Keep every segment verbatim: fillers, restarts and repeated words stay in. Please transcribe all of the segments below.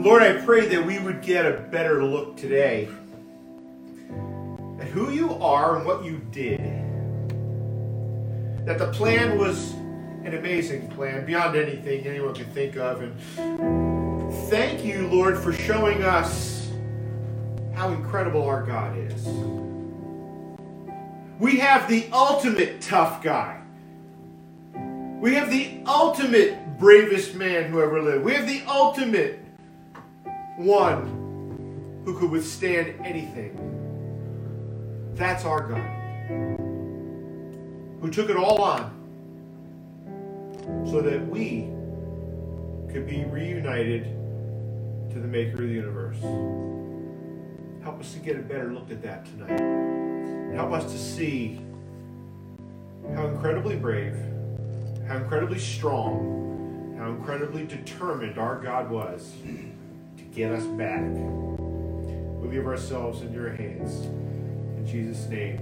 Lord, I pray that we would get a better look today at who you are and what you did. That the plan was an amazing plan, beyond anything anyone could think of. And thank you, Lord, for showing us how incredible our God is. We have the ultimate tough guy. We have the ultimate bravest man who ever lived. We have the ultimate one who could withstand anything. That's our God, who took it all on so that we could be reunited to the maker of the universe. Help us to get a better look at that tonight. Help us to see how incredibly brave, how incredibly strong, how incredibly determined our God was to get us back. We leave ourselves in your hands. In Jesus' name,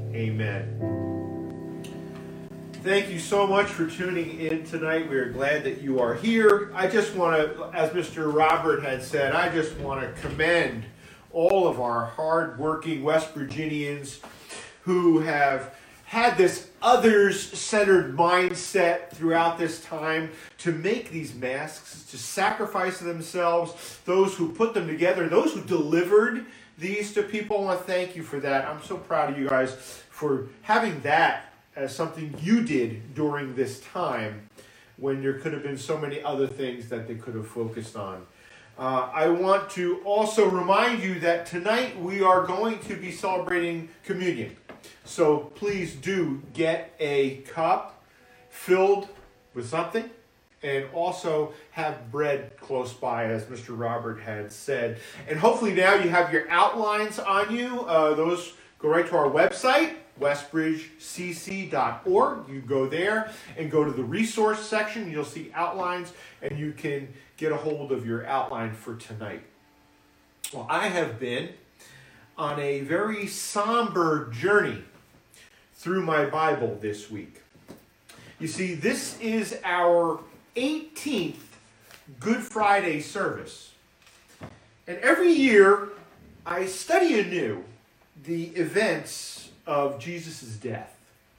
amen. Thank you so much for tuning in tonight. We are glad that you are here. I just want to, as Mister Robert had said, I just want to commend all of our hard-working West Virginians who have had this others-centered mindset throughout this time to make these masks, to sacrifice themselves, those who put them together, those who delivered these to people. I want to thank you for that. I'm so proud of you guys for having that as something you did during this time when there could have been so many other things that they could have focused on. Uh, I want to also remind you that tonight we are going to be celebrating communion. So please do get a cup filled with something, and also have bread close by, as Mister Robert had said. And hopefully now you have your outlines on you. Uh, those go right to our website, westbridge c c dot org. You go there and go to the resource section. You'll see outlines, and you can get a hold of your outline for tonight. Well, I have been on a very somber journey through my Bible this week. You see, this is our eighteenth Good Friday service. And every year, I study anew the events of Jesus' death.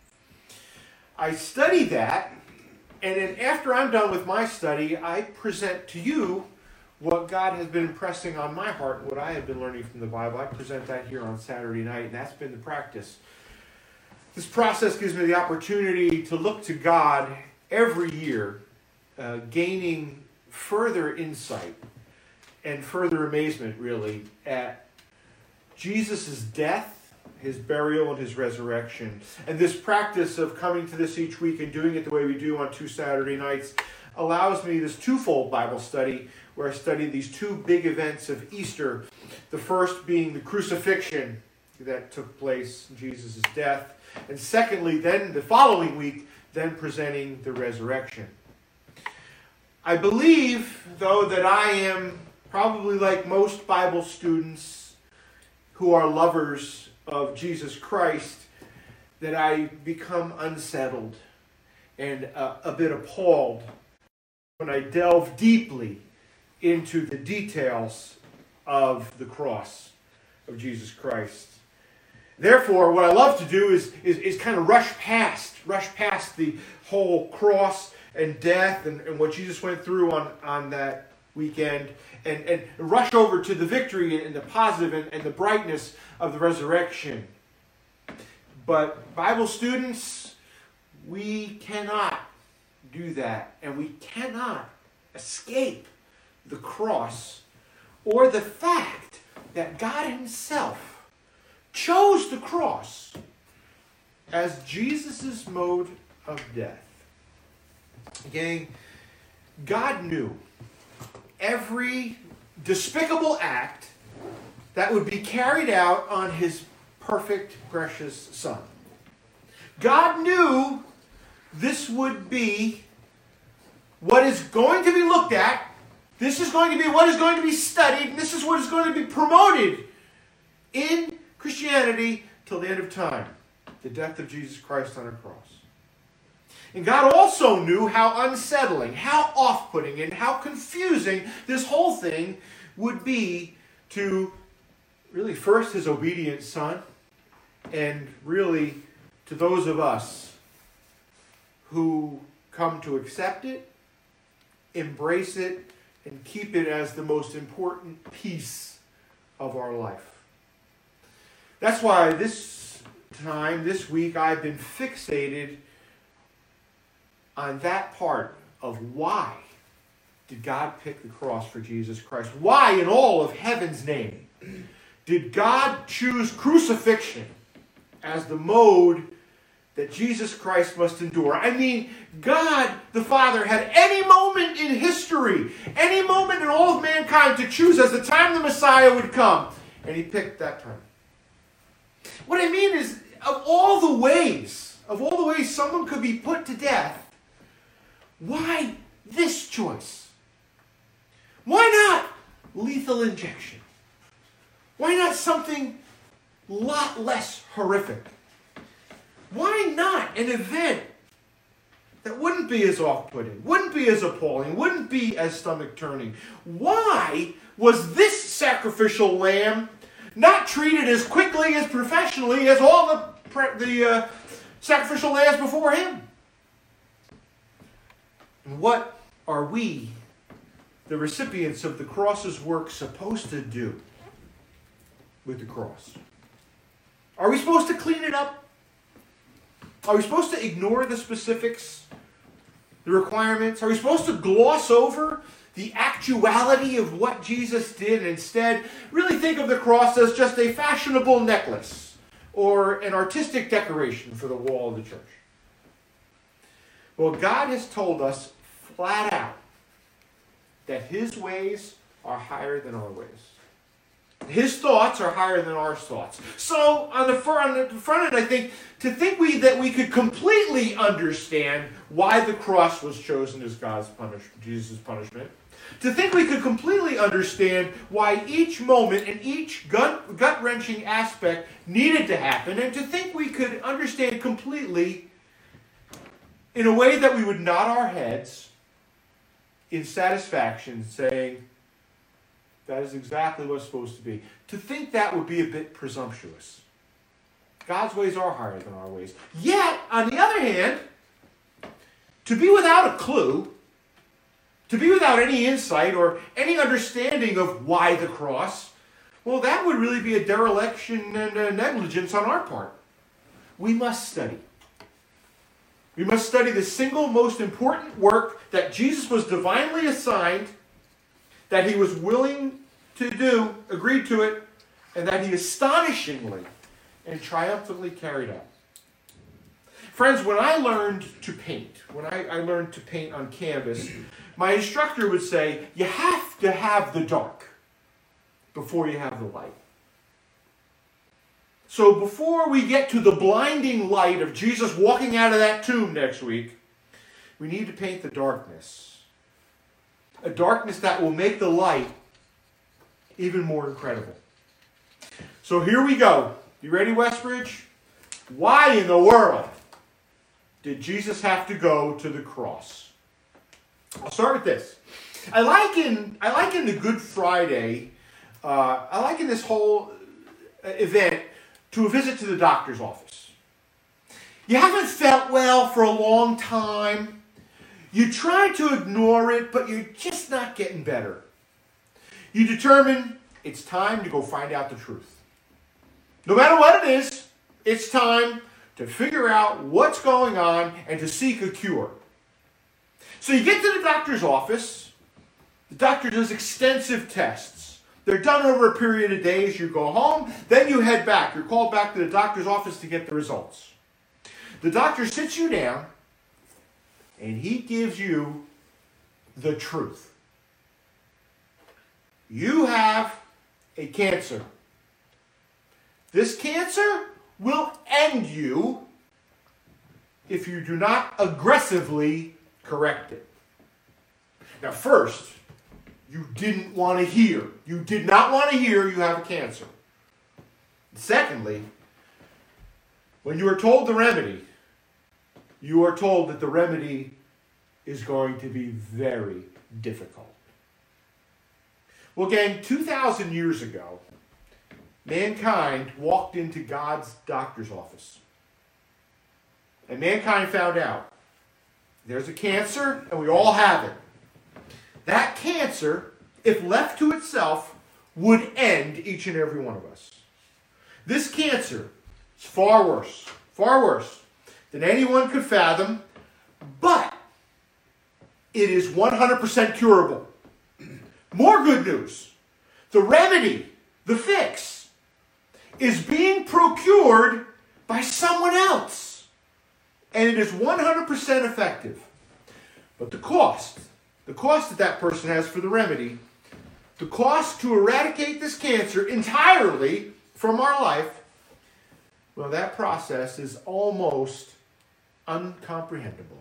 I study that, and then after I'm done with my study, I present to you what God has been impressing on my heart, what I have been learning from the Bible. I present that here on Saturday night, and that's been the practice. This process gives me the opportunity to look to God every year, uh, gaining further insight and further amazement, really, at Jesus' death, his burial, and his resurrection. And this practice of coming to this each week and doing it the way we do on two Saturday nights allows me this twofold Bible study where I study these two big events of Easter. The first being the crucifixion that took place, Jesus' death. And secondly, then the following week, then presenting the resurrection. I believe, though, that I am probably like most Bible students who are lovers of Jesus Christ, that I become unsettled and uh, a bit appalled when I delve deeply into the details of the cross of Jesus Christ. Therefore, what I love to do is, is, is kind of rush past, rush past the whole cross and death and, and what Jesus went through on, on that weekend, and, and rush over to the victory and the positive and, and the brightness of the resurrection. But Bible students, we cannot do that, and we cannot escape the cross or the fact that God himself chose the cross as Jesus' mode of death. Gang, God knew every despicable act that would be carried out on his perfect, precious Son. God knew this would be what is going to be looked at. This is going to be what is going to be studied. And this is what is going to be promoted in Christianity till the end of time. The death of Jesus Christ on a cross. And God also knew how unsettling, how off-putting, and how confusing this whole thing would be to really first his obedient son, and really to those of us who come to accept it, embrace it, and keep it as the most important piece of our life. That's why this time, this week, I've been fixated on that part of why did God pick the cross for Jesus Christ? Why, in all of heaven's name, did God choose crucifixion as the mode that Jesus Christ must endure? I mean, God the Father had any moment in history, any moment in all of mankind to choose as the time the Messiah would come, and he picked that time. What I mean is, of all the ways, of all the ways someone could be put to death, why this choice? Why not lethal injection? Why not something a lot less horrific? Why not an event that wouldn't be as off-putting, wouldn't be as appalling, wouldn't be as stomach-turning? Why was this sacrificial lamb not treated as quickly, as professionally as all the, the uh, sacrificial lambs before him? And what are we, the recipients of the cross's work, supposed to do with the cross? Are we supposed to clean it up? Are we supposed to ignore the specifics, the requirements? Are we supposed to gloss over the actuality of what Jesus did and instead really think of the cross as just a fashionable necklace or an artistic decoration for the wall of the church? Well, God has told us flat out that his ways are higher than our ways. His thoughts are higher than our thoughts. So on the front, on the front end, I think to think we that we could completely understand why the cross was chosen as God's punishment, Jesus' punishment, to think we could completely understand why each moment and each gut, gut-wrenching aspect needed to happen, and to think we could understand completely in a way that we would nod our heads in satisfaction, saying, that is exactly what it's supposed to be. To think that would be a bit presumptuous. God's ways are higher than our ways. Yet, on the other hand, to be without a clue, to be without any insight or any understanding of why the cross, well, that would really be a dereliction and a negligence on our part. We must study. We must study the single most important work that Jesus was divinely assigned, that he was willing to do, agreed to it, and that he astonishingly and triumphantly carried out. Friends, when I learned to paint, when I, I learned to paint on canvas, my instructor would say, you have to have the dark before you have the light. So before we get to the blinding light of Jesus walking out of that tomb next week, we need to paint the darkness. A darkness that will make the light even more incredible. So here we go. You ready, Westbridge? Why in the world did Jesus have to go to the cross? I'll start with this. I liken, I liken the Good Friday, uh, I liken this whole event to a visit to the doctor's office. You haven't felt well for a long time. You try to ignore it, but you're just not getting better. You determine it's time to go find out the truth. No matter what it is, it's time to figure out what's going on and to seek a cure. So you get to the doctor's office. The doctor does extensive tests. They're done over a period of days. You go home, then you head back. You're called back to the doctor's office to get the results. The doctor sits you down, and he gives you the truth. You have a cancer. This cancer will end you if you do not aggressively correct it. Now, first, you didn't want to hear. You did not want to hear you have a cancer. Secondly, when you were told the remedy, you are told that the remedy is going to be very difficult. Well, gang, two thousand years ago, mankind walked into God's doctor's office. And mankind found out there's a cancer, and we all have it. That cancer, if left to itself, would end each and every one of us. This cancer is far worse, far worse than anyone could fathom, but it is one hundred percent curable. More good news. The remedy, the fix, is being procured by someone else. And it is one hundred percent effective. But the cost, the cost that that person has for the remedy, the cost to eradicate this cancer entirely from our life, well, that process is almost uncomprehendable.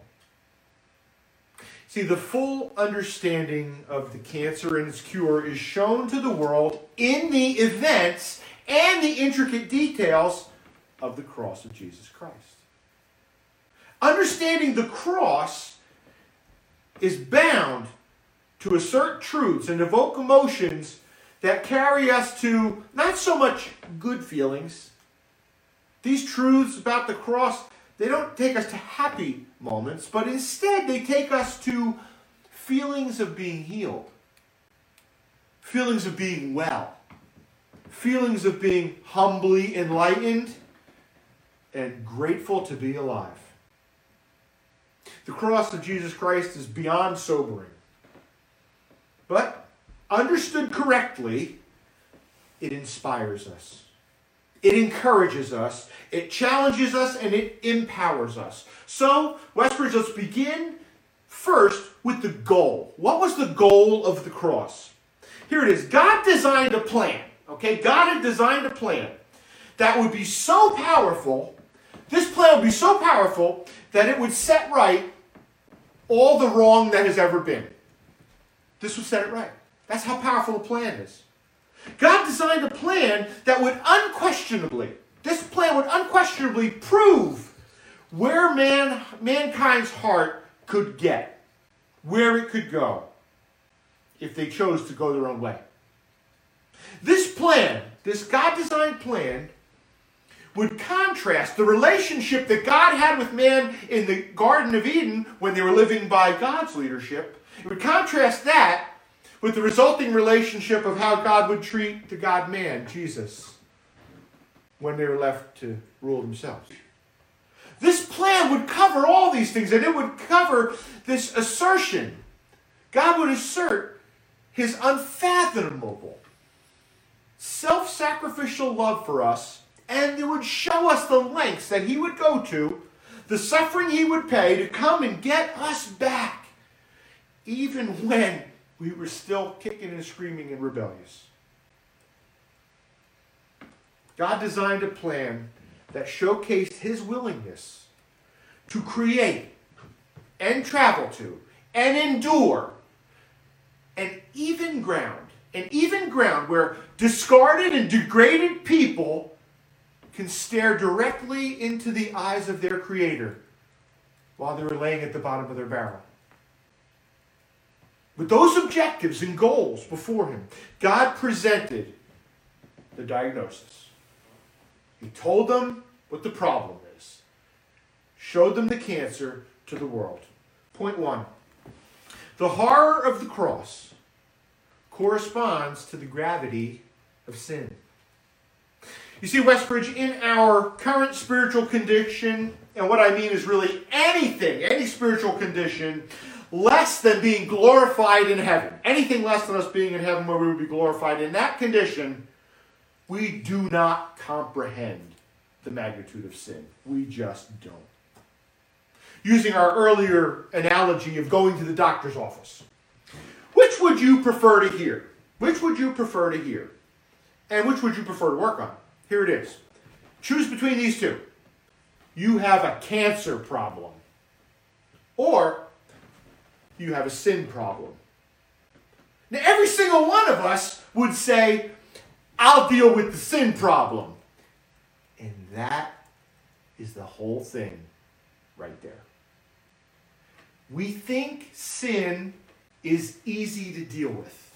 See, the full understanding of the cancer and its cure is shown to the world in the events and the intricate details of the cross of Jesus Christ. Understanding the cross is bound to assert truths and evoke emotions that carry us to not so much good feelings. These truths about the cross, they don't take us to happy moments, but instead they take us to feelings of being healed, feelings of being well, feelings of being humbly enlightened and grateful to be alive. The cross of Jesus Christ is beyond sobering, but understood correctly, it inspires us. It encourages us, it challenges us, and it empowers us. So, Westbridge, let's begin first with the goal. What was the goal of the cross? Here it is. God designed a plan, okay? God had designed a plan that would be so powerful, this plan would be so powerful that it would set right all the wrong that has ever been. This would set it right. That's how powerful the plan is. God designed a plan that would unquestionably, this plan would unquestionably prove where man, mankind's heart could get, where it could go, if they chose to go their own way. This plan, this God-designed plan, would contrast the relationship that God had with man in the Garden of Eden when they were living by God's leadership. It would contrast that with the resulting relationship of how God would treat the God-man, Jesus, when they were left to rule themselves. This plan would cover all these things, and it would cover this assertion. God would assert his unfathomable, self-sacrificial love for us, and it would show us the lengths that he would go to, the suffering he would pay to come and get us back, even when we were still kicking and screaming and rebellious. God designed a plan that showcased his willingness to create and travel to and endure an even ground, an even ground where discarded and degraded people can stare directly into the eyes of their Creator while they were laying at the bottom of their barrel. With those objectives and goals before him, God presented the diagnosis. He told them what the problem is, showed them the cancer to the world. Point one, the horror of the cross corresponds to the gravity of sin. You see, Westbridge, in our current spiritual condition, and what I mean is really anything, any spiritual condition, less than being glorified in heaven. Anything less than us being in heaven where we would be glorified. In that condition, we do not comprehend the magnitude of sin. We just don't. Using our earlier analogy of going to the doctor's office, which would you prefer to hear? Which would you prefer to hear? And which would you prefer to work on? Here it is. Choose between these two. You have a cancer problem. Or you have a sin problem. Now, every single one of us would say, I'll deal with the sin problem. And that is the whole thing right there. we think sin is easy to deal with.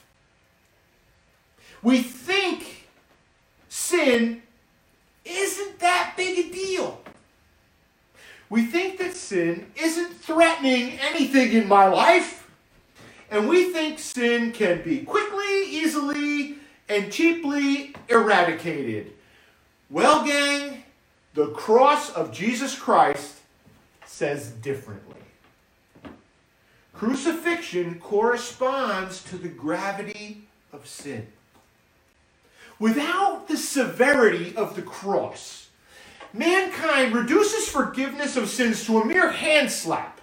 We think sin isn't that big a deal. We think that sin isn't threatening anything in my life. And we think sin can be quickly, easily, and cheaply eradicated. Well, gang, the cross of Jesus Christ says differently. Crucifixion corresponds to the gravity of sin. Without the severity of the cross, mankind reduces forgiveness of sins to a mere hand slap.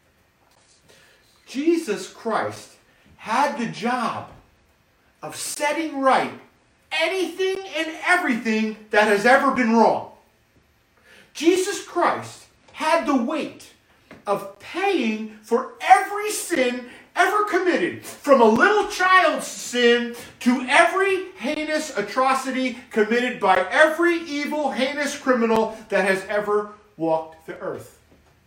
Jesus Christ had the job of setting right anything and everything that has ever been wrong. Jesus Christ had the weight of paying for every sin ever committed, from a little child's sin to every heinous atrocity committed by every evil, heinous criminal that has ever walked the earth.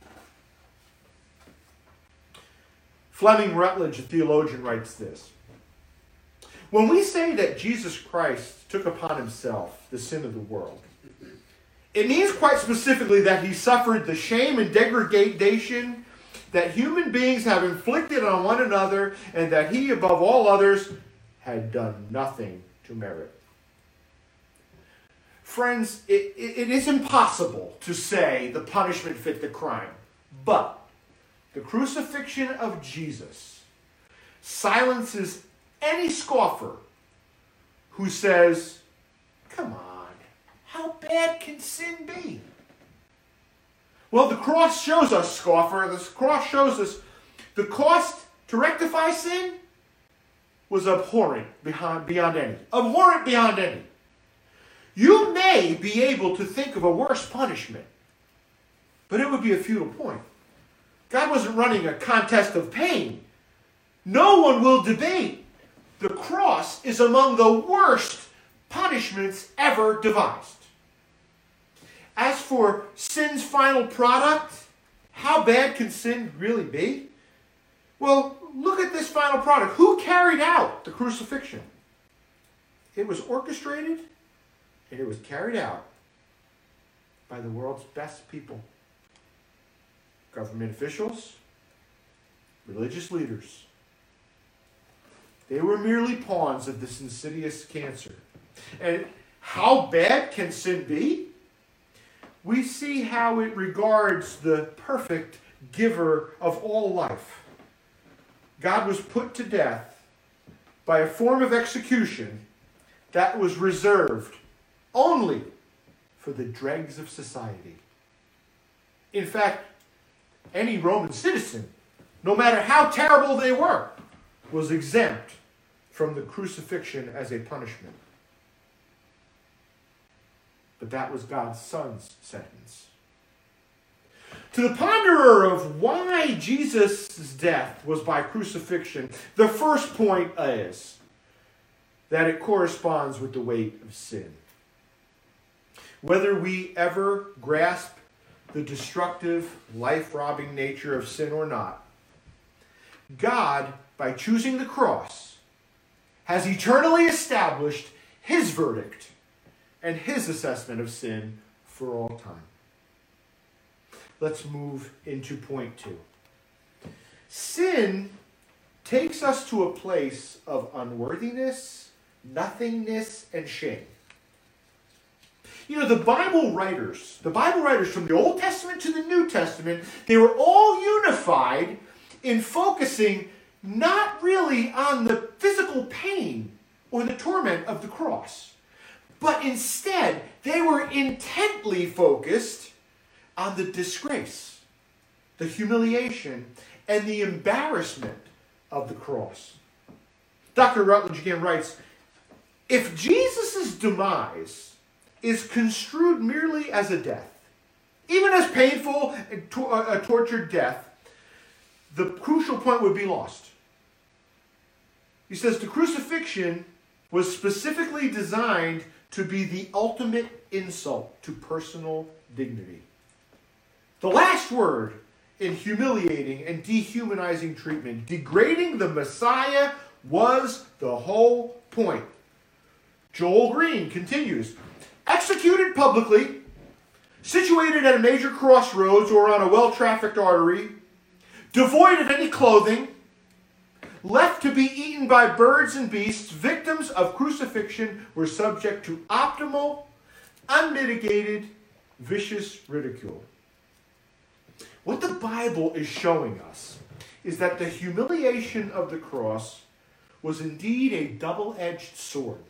Fleming Rutledge, a theologian, writes this: when we say that Jesus Christ took upon himself the sin of the world, it means quite specifically that he suffered the shame and degradation that human beings have inflicted on one another, and that he, above all others, had done nothing to merit. Friends, it, it, it is impossible to say the punishment fit the crime, but the crucifixion of Jesus silences any scoffer who says, come on, how bad can sin be? Well, the cross shows us, scoffer, the cross shows us the cost to rectify sin was abhorrent beyond, beyond any. Abhorrent beyond any. You may be able to think of a worse punishment, but it would be a futile point. God wasn't running a contest of pain. No one will debate the cross is among the worst punishments ever devised. As for sin's final product, how bad can sin really be? Well, look at this final product. Who carried out the crucifixion? It was orchestrated and it was carried out by the world's best people. Government officials, religious leaders. They were merely pawns of this insidious cancer. And how bad can sin be? We see how it regards the perfect giver of all life. God was put to death by a form of execution that was reserved only for the dregs of society. In fact, any Roman citizen, no matter how terrible they were, was exempt from the crucifixion as a punishment. But that was God's Son's sentence. To the ponderer of why Jesus' death was by crucifixion, the first point is that it corresponds with the weight of sin. Whether we ever grasp the destructive, life-robbing nature of sin or not, God, by choosing the cross, has eternally established his verdict and his assessment of sin for all time. Let's move into point two. Sin takes us to a place of unworthiness, nothingness, and shame. You know, the Bible writers, the Bible writers from the Old Testament to the New Testament, they were all unified in focusing not really on the physical pain or the torment of the cross, but instead they were intently focused on the disgrace, the humiliation, and the embarrassment of the cross. Doctor Rutledge again writes, if Jesus' demise is construed merely as a death, even as painful and to- a tortured death, the crucial point would be lost. He says the crucifixion was specifically designed to be the ultimate insult to personal dignity. The last word in humiliating and dehumanizing treatment. Degrading the Messiah was the whole point. Joel Green continues, executed publicly, situated at a major crossroads or on a well-trafficked artery, devoid of any clothing, left to be eaten by birds and beasts, victims of crucifixion were subject to optimal, unmitigated, vicious ridicule. What the Bible is showing us is that the humiliation of the cross was indeed a double-edged sword.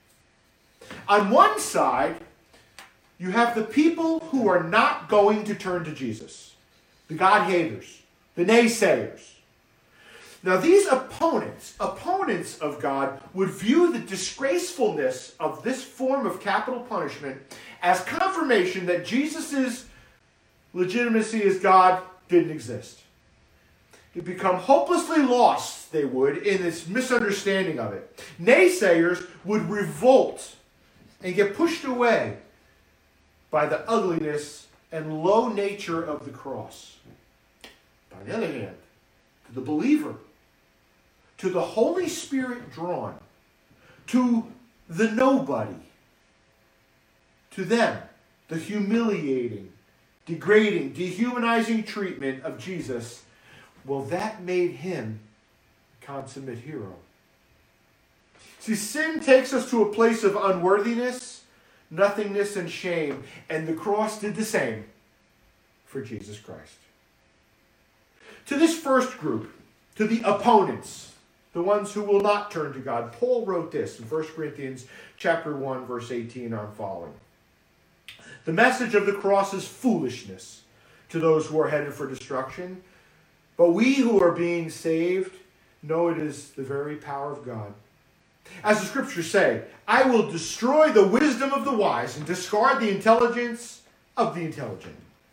On one side, you have the people who are not going to turn to Jesus, the God haters, the naysayers. Now these opponents, opponents of God, would view the disgracefulness of this form of capital punishment as confirmation that Jesus' legitimacy as God didn't exist. To become hopelessly lost, they would, in this misunderstanding of it. Naysayers would revolt and get pushed away by the ugliness and low nature of the cross. By the other hand, to the believer, to the Holy Spirit drawn, to the nobody, to them, the humiliating, degrading, dehumanizing treatment of Jesus, well, that made him a consummate hero. See, sin takes us to a place of unworthiness, nothingness, and shame, and the cross did the same for Jesus Christ. To this first group, to the opponents, the ones who will not turn to God, Paul wrote this in First Corinthians chapter one, verse eighteen on following. The message of the cross is foolishness to those who are headed for destruction, but we who are being saved know it is the very power of God. As the scriptures say, I will destroy the wisdom of the wise and discard the intelligence of the intelligent.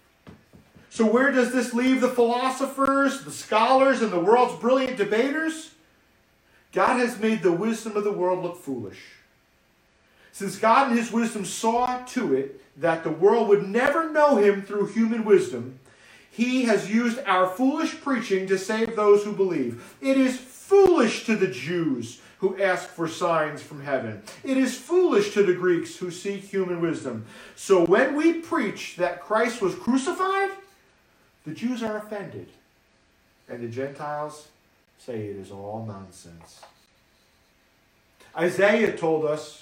So where does this leave the philosophers, the scholars, and the world's brilliant debaters? God has made the wisdom of the world look foolish. Since God in his wisdom saw to it that the world would never know him through human wisdom, he has used our foolish preaching to save those who believe. It is foolish to the Jews who ask for signs from heaven. It is foolish to the Greeks who seek human wisdom. So when we preach that Christ was crucified, the Jews are offended, and the Gentiles say it is all nonsense. Isaiah told us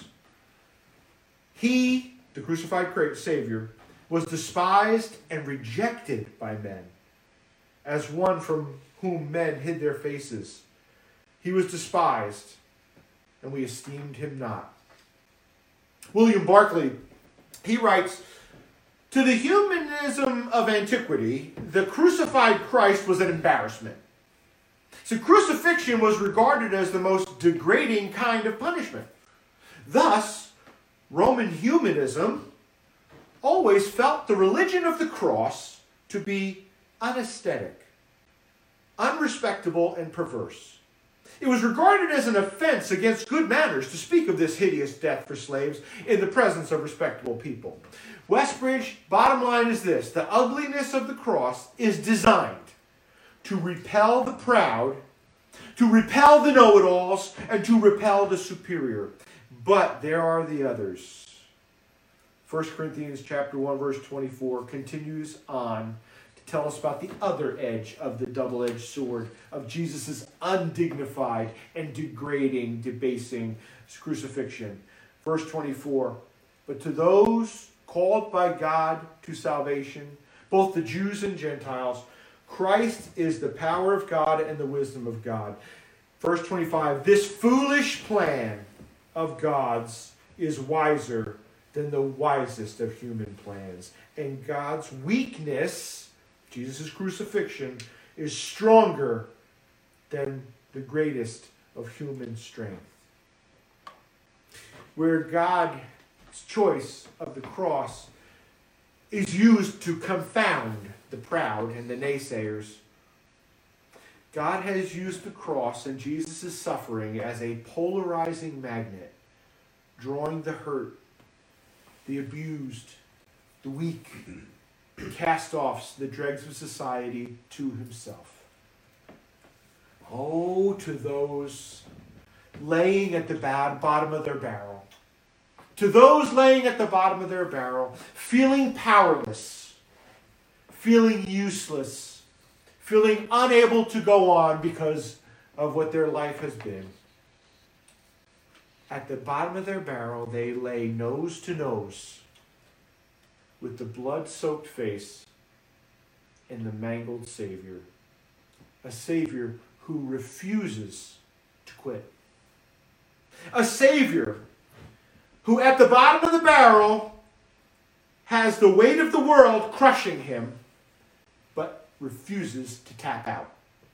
he, the crucified Savior, was despised and rejected by men, as one from whom men hid their faces. He was despised, and we esteemed him not. William Barclay, he writes, to the humanism of antiquity, the crucified Christ was an embarrassment. So crucifixion was regarded as the most degrading kind of punishment. Thus, Roman humanism always felt the religion of the cross to be unaesthetic, unrespectable, and perverse. It was regarded as an offense against good manners to speak of this hideous death for slaves in the presence of respectable people. Westbridge, bottom line is this: the ugliness of the cross is designed to repel the proud, to repel the know-it-alls, and to repel the superior. But there are the others. First Corinthians chapter one, verse twenty-four continues on to tell us about the other edge of the double-edged sword of Jesus' undignified and degrading, debasing crucifixion. Verse twenty-four, but to those called by God to salvation, both the Jews and Gentiles, Christ is the power of God and the wisdom of God. Verse twenty-five, this foolish plan of God's is wiser than the wisest of human plans. And God's weakness, Jesus' crucifixion, is stronger than the greatest of human strength. Where God's choice of the cross is used to confound the proud and the naysayers, God has used the cross and Jesus' suffering as a polarizing magnet, drawing the hurt, the abused, the weak, cast-offs the dregs of society to himself. Oh, to those laying at the bottom of their barrel, to those laying at the bottom of their barrel, feeling powerless, feeling useless, feeling unable to go on because of what their life has been. At the bottom of their barrel, they lay nose to nose with the blood-soaked face and the mangled Savior. A Savior who refuses to quit. A Savior who at the bottom of the barrel has the weight of the world crushing him, but refuses to tap out.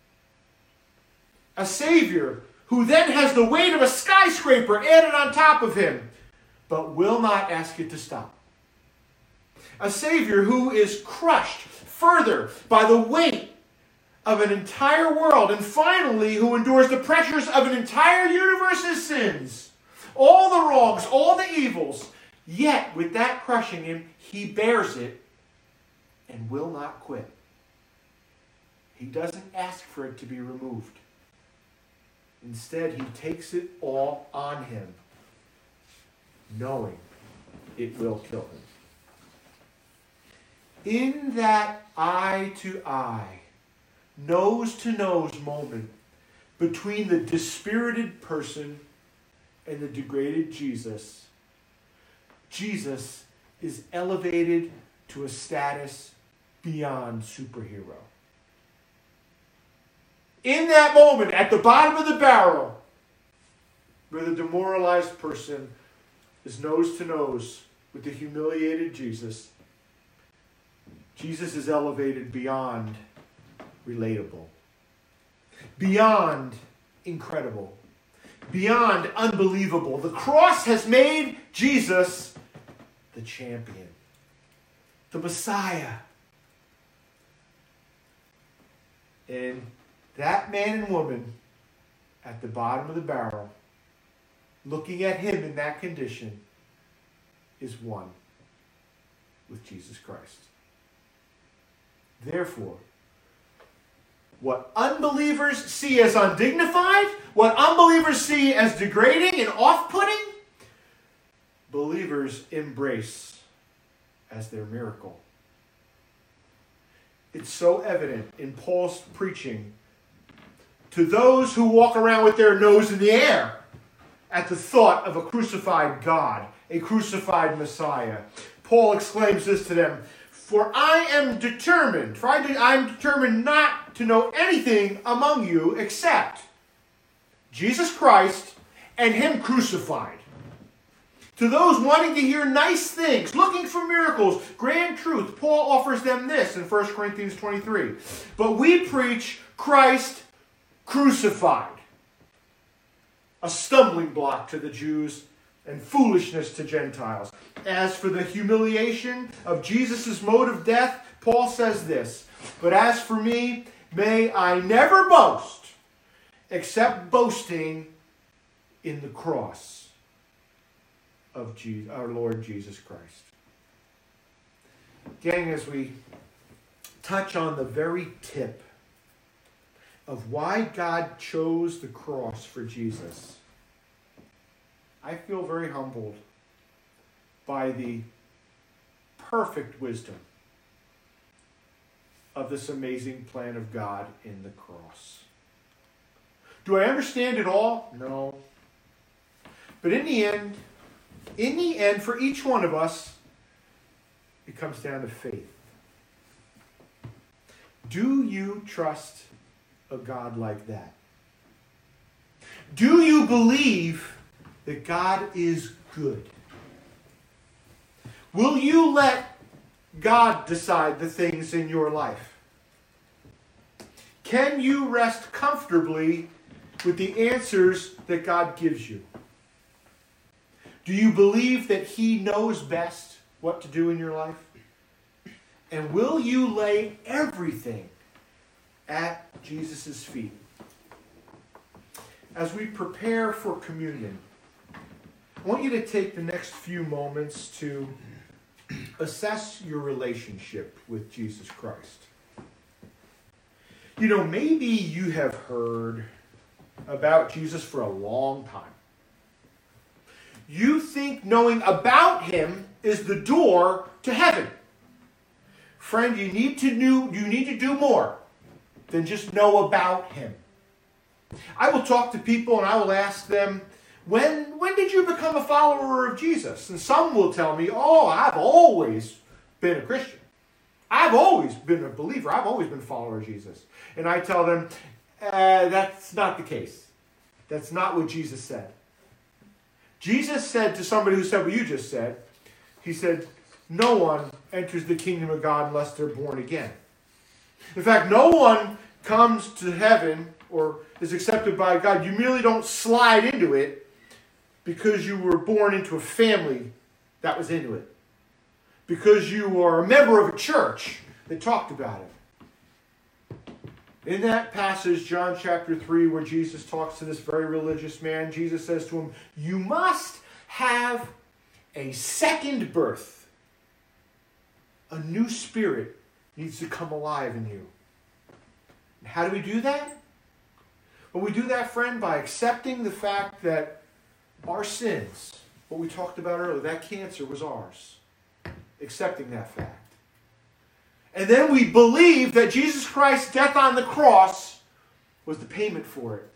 A Savior who then has the weight of a skyscraper added on top of him, but will not ask it to stop. A Savior who is crushed further by the weight of an entire world, and finally who endures the pressures of an entire universe's sins, all the wrongs, all the evils, yet with that crushing him, he bears it and will not quit. He doesn't ask for it to be removed. Instead, he takes it all on him, knowing it will kill him. In that eye-to-eye, nose-to-nose moment between the dispirited person and the degraded Jesus, Jesus is elevated to a status beyond superhero. In that moment, at the bottom of the barrel, where the demoralized person is nose to nose with the humiliated Jesus, Jesus is elevated beyond relatable, beyond incredible, beyond unbelievable. The cross has made Jesus the champion, the Messiah. And that man and woman at the bottom of the barrel, looking at him in that condition, is one with Jesus Christ. Therefore, what unbelievers see as undignified, what unbelievers see as degrading and off-putting, believers embrace as their miracle. It's so evident in Paul's preaching to those who walk around with their nose in the air at the thought of a crucified God, a crucified Messiah. Paul exclaims this to them, "For I am determined, for I, de- I am determined not to know anything among you except Jesus Christ and Him crucified." To those wanting to hear nice things, looking for miracles, grand truth, Paul offers them this in First Corinthians twenty-three. "But we preach Christ crucified, a stumbling block to the Jews and foolishness to Gentiles. As for the humiliation of Jesus' mode of death," Paul says this, "but as for me, may I never boast except boasting in the cross of Jesus, our Lord Jesus Christ." Gang, as we touch on the very tip of why God chose the cross for Jesus, I feel very humbled by the perfect wisdom of this amazing plan of God in the cross. Do I understand it all? No. But in the end, in the end, for each one of us, it comes down to faith. Do you trust a God like that? Do you believe that God is good? Will you let God decide the things in your life? Can you rest comfortably with the answers that God gives you? Do you believe that He knows best what to do in your life? And will you lay everything at Jesus' feet? As we prepare for communion, I want you to take the next few moments to assess your relationship with Jesus Christ. You know, maybe you have heard about Jesus for a long time. You think knowing about him is the door to heaven. Friend, you need to do, you need to do more than just know about him. I will talk to people and I will ask them, when, when did you become a follower of Jesus? And some will tell me, oh, I've always been a Christian. I've always been a believer. I've always been a follower of Jesus. And I tell them, uh, that's not the case. That's not what Jesus said. Jesus said to somebody who said what you just said, he said, no one enters the kingdom of God unless they're born again. In fact, no one comes to heaven or is accepted by God. You merely don't slide into it because you were born into a family that was into it. Because you are a member of a church that talked about it. In that passage, John chapter three, where Jesus talks to this very religious man, Jesus says to him, you must have a second birth. A new spirit needs to come alive in you. And how do we do that? Well, we do that, friend, by accepting the fact that our sins, what we talked about earlier, that cancer was ours. Accepting that fact. And then we believe that Jesus Christ's death on the cross was the payment for it.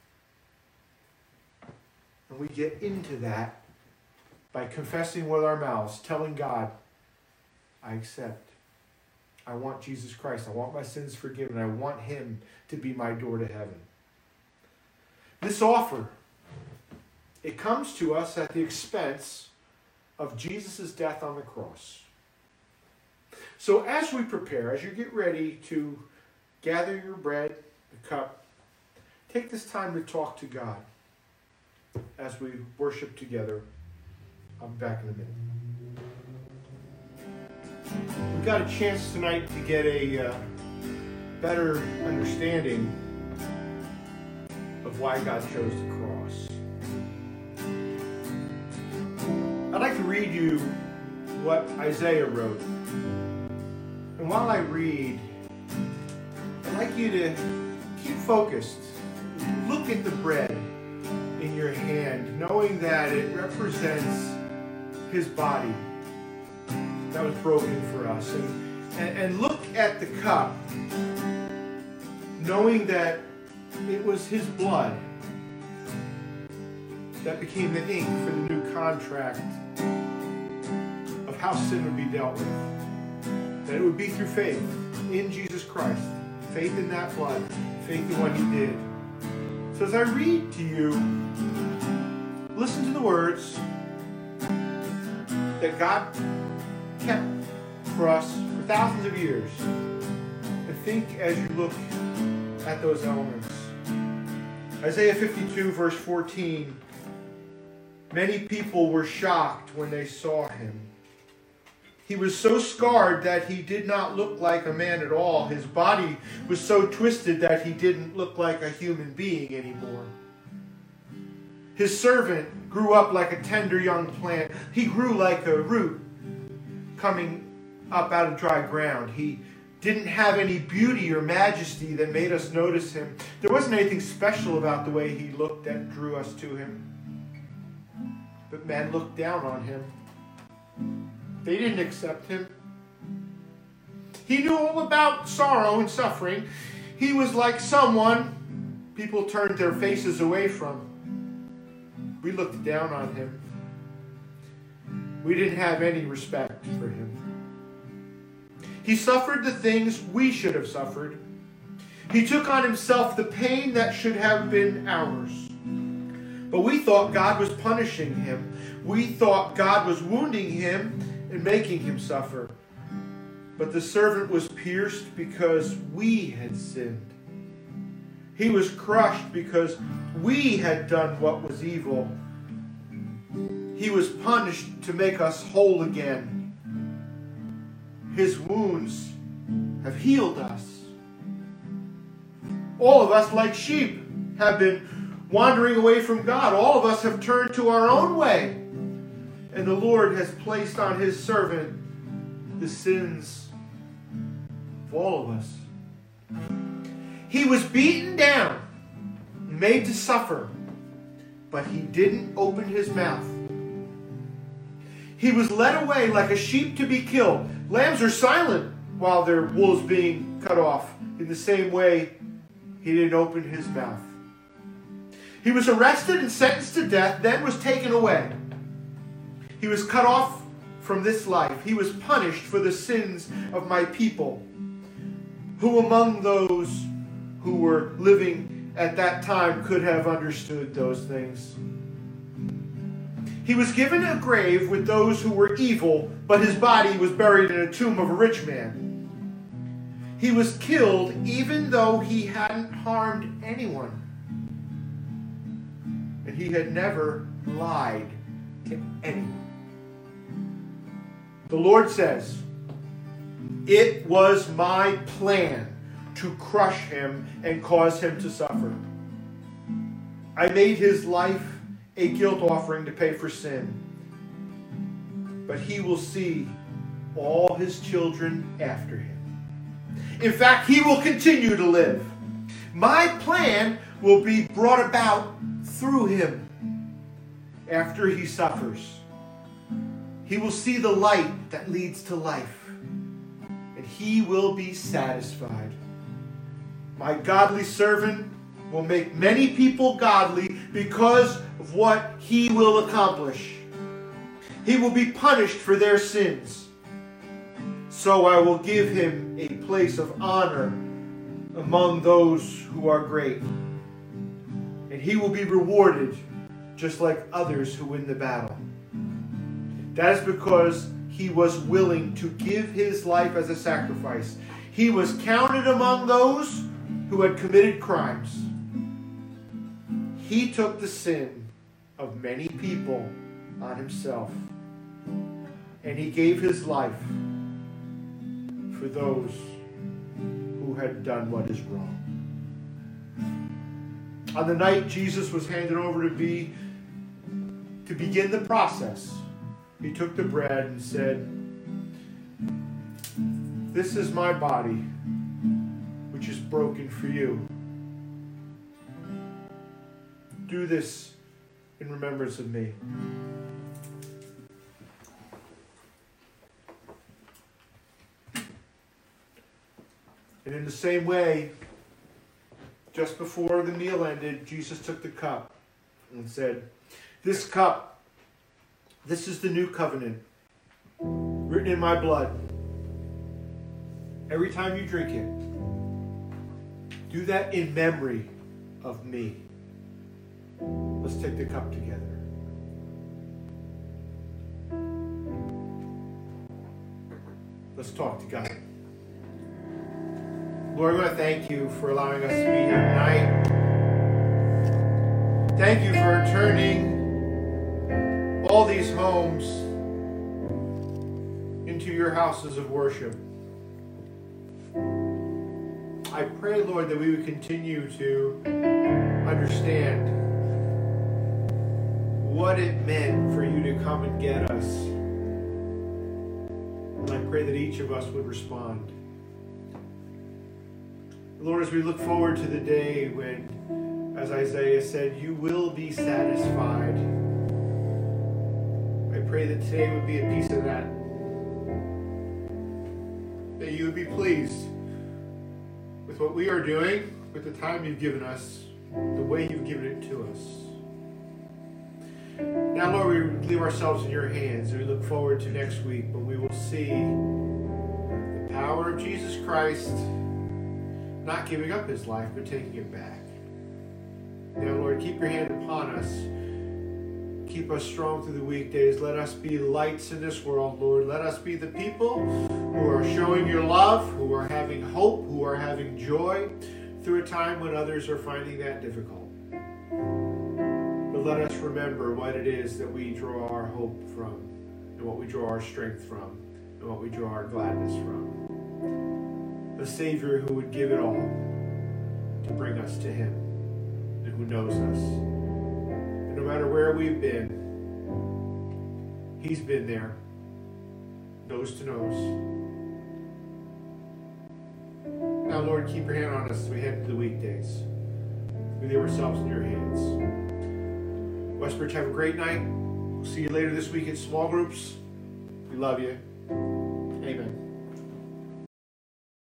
And we get into that by confessing with our mouths, telling God, I accept. I want Jesus Christ. I want my sins forgiven. I want him to be my door to heaven. This offer, it comes to us at the expense of Jesus' death on the cross. So as we prepare, as you get ready to gather your bread, the cup, take this time to talk to God as we worship together. I'll be back in a minute. We've got a chance tonight to get a uh, better understanding of why God chose the cross. I'd like to read you what Isaiah wrote. And while I read, I'd like you to keep focused. Look at the bread in your hand, knowing that it represents his body that was broken for us. And, and, and look at the cup, knowing that it was his blood that became the ink for the new contract of how sin would be dealt with. That it would be through faith in Jesus Christ. Faith in that blood. Faith in what he did. So as I read to you, listen to the words that God kept for us for thousands of years. And think as you look at those elements. Isaiah fifty-two verse fourteen. Many people were shocked when they saw him. He was so scarred that he did not look like a man at all. His body was so twisted that he didn't look like a human being anymore. His servant grew up like a tender young plant. He grew like a root coming up out of dry ground. He didn't have any beauty or majesty that made us notice him. There wasn't anything special about the way he looked that drew us to him. But men looked down on him. They didn't accept him. He knew all about sorrow and suffering. He was like someone people turned their faces away from. We looked down on him. We didn't have any respect for him. He suffered the things we should have suffered. He took on himself the pain that should have been ours. But we thought God was punishing him. We thought God was wounding him and making him suffer. But the servant was pierced because we had sinned. He was crushed because we had done what was evil. He was punished to make us whole again. His wounds have healed us. All of us, like sheep, have been wandering away from God. All of us have turned to our own way. And the Lord has placed on his servant the sins of all of us. He was beaten down, made to suffer, but he didn't open his mouth. He was led away like a sheep to be killed. Lambs are silent while their wool's being cut off. In the same way, he didn't open his mouth. He was arrested and sentenced to death, then was taken away. He was cut off from this life. He was punished for the sins of my people. Who among those who were living at that time could have understood those things? He was given a grave with those who were evil, but his body was buried in a tomb of a rich man. He was killed even though he hadn't harmed anyone. And he had never lied to anyone. The Lord says, "It was my plan to crush him and cause him to suffer. I made his life a guilt offering to pay for sin. But he will see all his children after him. In fact, he will continue to live. My plan will be brought about through him after he suffers. He will see the light that leads to life, and he will be satisfied. My godly servant will make many people godly because of what he will accomplish. He will be punished for their sins. So I will give him a place of honor among those who are great. And he will be rewarded just like others who win the battle. That is because he was willing to give his life as a sacrifice. He was counted among those who had committed crimes. He took the sin of many people on himself, and he gave his life for those who had done what is wrong. On the night Jesus was handed over to be to begin the process, he took the bread and said, "This is my body, which is broken for you. Do this in remembrance of me." And in the same way, just before the meal ended, Jesus took the cup and said, "This cup, this is the new covenant, written in my blood. Every time you drink it, do that in memory of me." Let's take the cup together. Let's talk to God. Lord, I want to thank you for allowing us to be here tonight. Thank you for turning all these homes into your houses of worship. I pray, Lord, that we would continue to understand what it meant for you to come and get us. And I pray that each of us would respond. Lord, as we look forward to the day when, as Isaiah said, you will be satisfied, I pray that today would be a piece of that. That you would be pleased with what we are doing, with the time you've given us, the way you've given it to us. Now, Lord, we leave ourselves in your hands, and we look forward to next week when we will see the power of Jesus Christ not giving up his life, but taking it back. Now, Lord, keep your hand upon us. Keep us strong through the weekdays. Let us be lights in this world, Lord. Let us be the people who are showing your love, who are having hope, who are having joy through a time when others are finding that difficult. But let us remember what it is that we draw our hope from, and what we draw our strength from, and what we draw our gladness from. A Savior who would give it all to bring us to him, and who knows us. And no matter where we've been, he's been there. nose to nose. Now, Lord, keep your hand on us as we head into the weekdays. We leave ourselves in your hands. Westbridge, have a great night. We'll see you later this week at small groups. We love you. Amen.